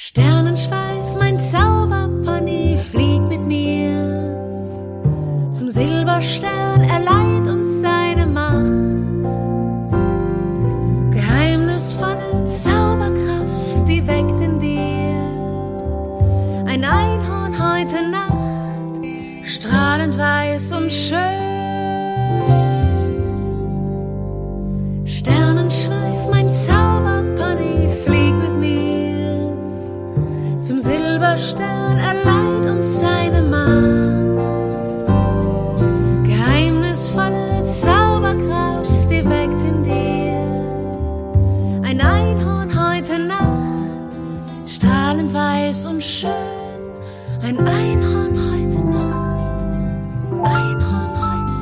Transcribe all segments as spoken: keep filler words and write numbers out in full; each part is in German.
Sternenschweif, mein Zauberpony, flieg mit mir zum Silberstern, er leiht uns seine Macht. Geheimnisvolle Zauberkraft, die weckt in dir ein Einhorn heute Nacht, strahlend weiß und schön. Sternenschweif, mein Zauberpony, flieg mit mir zum Silberstern, er leiht uns seine Macht. Geheimnisvolle Zauberkraft, die weckt in dir ein Einhorn heute Nacht, strahlend weiß und schön. Ein Einhorn heute Nacht, Einhorn heute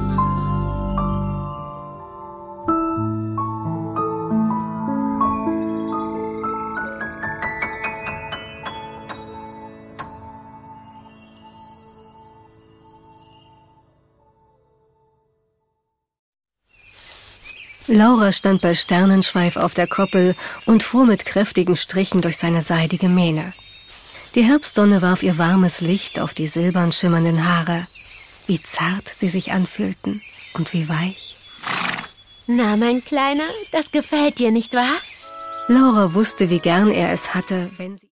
Laura stand bei Sternenschweif auf der Koppel und fuhr mit kräftigen Strichen durch seine seidige Mähne. Die Herbstsonne warf ihr warmes Licht auf die silbern schimmernden Haare. Wie zart sie sich anfühlten und wie weich. Na, mein Kleiner, das gefällt dir, nicht wahr? Laura wusste, wie gern er es hatte, wenn sie